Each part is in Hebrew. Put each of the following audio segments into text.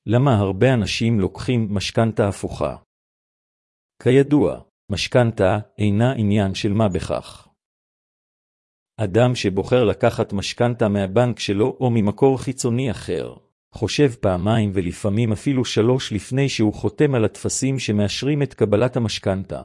למה הרבה אנשים לוקחים משכנתה הפוכה? כידוע, משכנתה אינה עניין של מה בכך. אדם שבוחר לקחת משכנתה מהבנק שלו או ממקור חיצוני אחר, חושב פעמיים ולפעמים אפילו 3 לפני שהוא חותם על הטפסים שמאשרים את קבלת המשכנתה.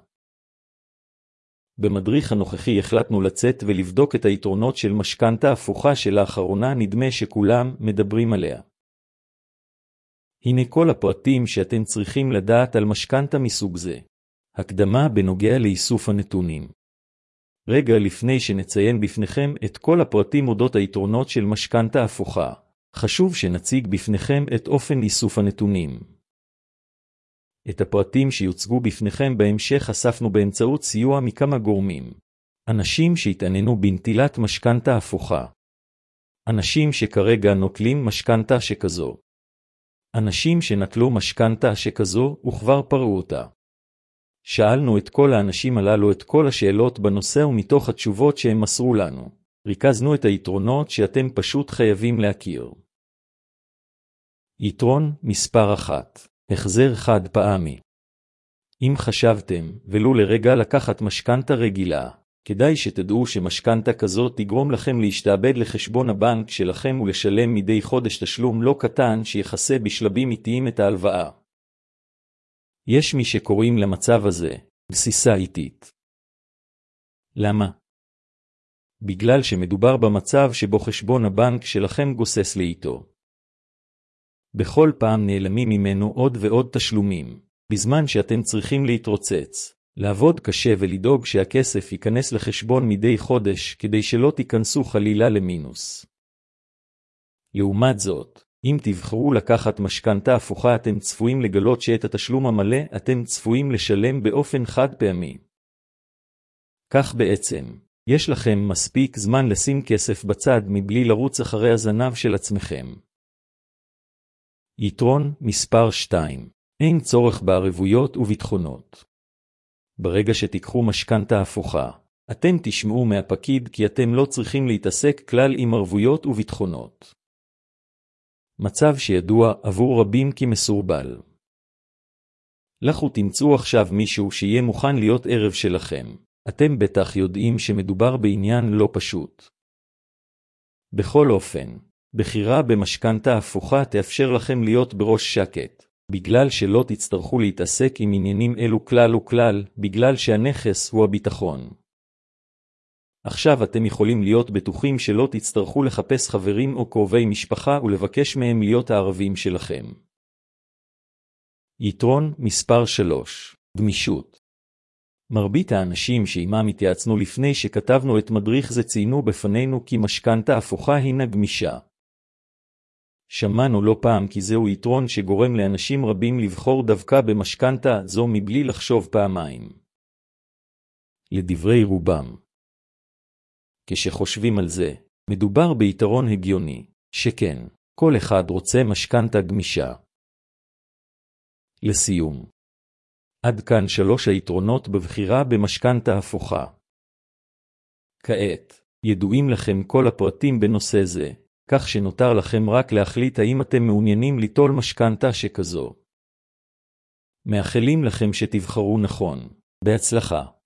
במדריך הנוכחי החלטנו לצאת ולבדוק את היתרונות של משכנתה הפוכה שלאחרונה נדמה שכולם מדברים עליה. הנה כל הפרטים שאתם צריכים לדעת על משכנתה מסוג זה. הקדמה בנוגע לאיסוף הנתונים. רגע לפני שנציין בפניכם את כל הפרטים אודות היתרונות של משכנתה הפוכה, חשוב שנציג בפניכם את אופן איסוף הנתונים. את הפרטים שיוצגו בפניכם בהמשך אספנו באמצעות סיוע מכמה גורמים. אנשים שהתעניינו בנטילת משכנתה הפוכה. אנשים שכרגע נוטלים משכנתה שכזו. אנשים שנטלו משכנתה שכזו וכבר פרעו אותה. שאלנו את כל האנשים הללו את כל השאלות בנושא ומתוך התשובות שהם מסרו לנו, ריכזנו את היתרונות שאתם פשוט חייבים להכיר. יתרון מספר 1. החזר חד פעמי. אם חשבתם, ולו לרגע לקחת משכנתה רגילה, כדאי שתדעו שמשכנתה כזאת תגרום לכם להשתעבד לחשבון הבנק שלכם ולשלם מדי חודש תשלום לא קטן שיחסה בשלבים איטיים את ההלוואה. יש מי שקוראים למצב הזה גסיסה איטית. למה? בגלל שמדובר במצב שבו חשבון הבנק שלכם גוסס לאיטו. בכל פעם נעלמים ממנו עוד ועוד תשלומים, בזמן שאתם צריכים להתרוצץ, לעבוד קשה ולדאוג שהכסף ייכנס לחשבון מדי חודש כדי שלא תיכנסו חלילה למינוס. לעומת זאת, אם תבחרו לקחת משכנתה הפוכה אתם צפויים לגלות שאת התשלום המלא אתם צפויים לשלם באופן חד פעמי. כך בעצם, יש לכם מספיק זמן לשים כסף בצד מבלי לרוץ אחרי הזנב של עצמכם. יתרון מספר 2. אין צורך בערבויות וביטחונות. ברגע שתיקחו משכנתה הפוכה, אתם תשמעו מהפקיד כי אתם לא צריכים להתעסק כלל עם ערבויות וביטחונות. מצב שידוע עבור רבים כמסורבל. לכו תמצאו עכשיו מישהו שיהיה מוכן להיות ערב שלכם. אתם בטח יודעים שמדובר בעניין לא פשוט. בכל אופן, בחירה במשכנתה הפוכה תאפשר לכם להיות בראש שקט, בגלל שלא תצטרכו להתעסק עם עניינים אלו כלל וכלל, בגלל שהנכס הוא הביטחון. עכשיו אתם יכולים להיות בטוחים שלא תצטרכו לחפש חברים או קרובי משפחה ולבקש מהם להיות הערבים שלכם. יתרון מספר 3. גמישות. מרבית האנשים שעימם התייעצנו לפני שכתבנו את מדריך זה ציינו בפנינו כי משכנתה הפוכה הינה גמישה. שמענו לא פעם כי זהו יתרון שגורם לאנשים רבים לבחור דווקא במשכנתה זו מבלי לחשוב פעמיים. לדברי רובם. כשחושבים על זה, מדובר ביתרון הגיוני, שכן, כל אחד רוצה משכנתה גמישה. לסיום. עד כאן 3 היתרונות בבחירה במשכנתה הפוכה. כעת, ידועים לכם כל הפרטים בנושא זה, כך שנותר לכם רק להחליט האם אתם מעוניינים ליטול משכנתה שכזו. מאחלים לכם שתבחרו נכון. בהצלחה.